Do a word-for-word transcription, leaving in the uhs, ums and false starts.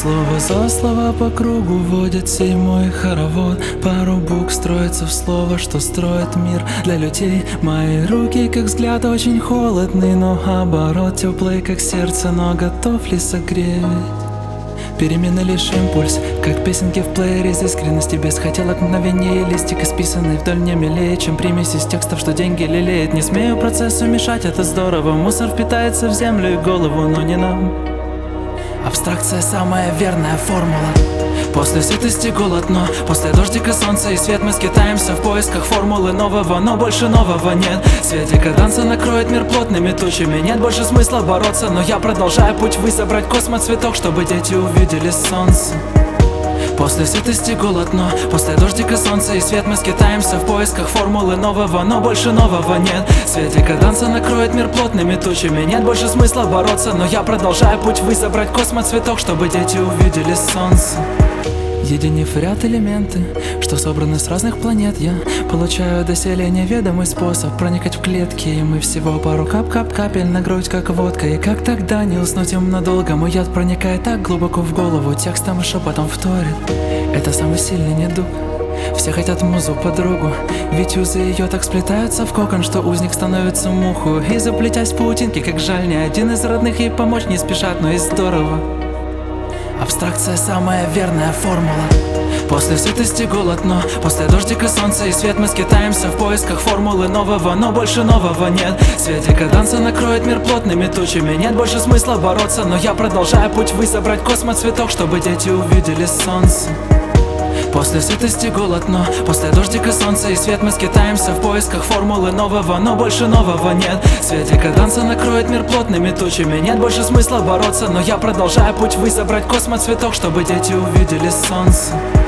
Слово за слова по кругу водят седьмой хоровод. Пару букв строится в слово, что строит мир для людей. Мои руки, как взгляд, очень холодный, но оборот теплый, как сердце, но готов ли согреть? Перемены лишь импульс, как песенки в плеере из искренности, без хотелок мгновения, листик исписанный вдоль не милее, чем примесь из текстов, что деньги лелеет. Не смею процессу мешать, это здорово, мусор впитается в землю и голову, но не нам. Абстракция самая верная формула. После сытости голод, но после дождика солнца и свет мы скитаемся в поисках формулы нового, но больше нового нет. Свете каданса накроет мир плотными тучами, нет больше смысла бороться, но я продолжаю путь ввысь, забрать космоцветок, чтобы дети увидели солнце. После сытости голод, но после дождика солнца и свет мы скитаемся в поисках формулы нового, но больше нового нет. Свете каданса накроет мир плотными тучами, нет больше смысла бороться, но я продолжаю путь ввысь, забрать космоцветок, чтобы дети увидели солнце. Единив ряд элементы, что собраны с разных планет, я получаю доселе неведомый способ проникать в клетки. И мы всего пару кап-кап-капель на грудь, как водка. И как тогда не уснуть им надолго? Мой яд проникает так глубоко в голову, текстом и шепотом вторит. Это самый сильный недуг. Все хотят музу, подругу, ведь узы ее так сплетаются в кокон, что узник становится муху. И заплетясь в паутинки, как жаль, ни один из родных ей помочь не спешат, но и здорово. Абстракция самая верная формула. После сытости голод, но после дождика солнца и свет мы скитаемся в поисках формулы нового, но больше нового нет. Свете каданса накроет мир плотными тучами, нет больше смысла бороться, но я продолжаю путь ввысь, забрать космоцветок, чтобы дети увидели солнце. После сытости голод, но после дождика солнца и свет мы скитаемся в поисках формулы нового, но больше нового нет. Свете каданса накроет мир плотными тучами, нет больше смысла бороться, но я продолжаю путь ввысь, забрать космоцветок, чтобы дети увидели солнце.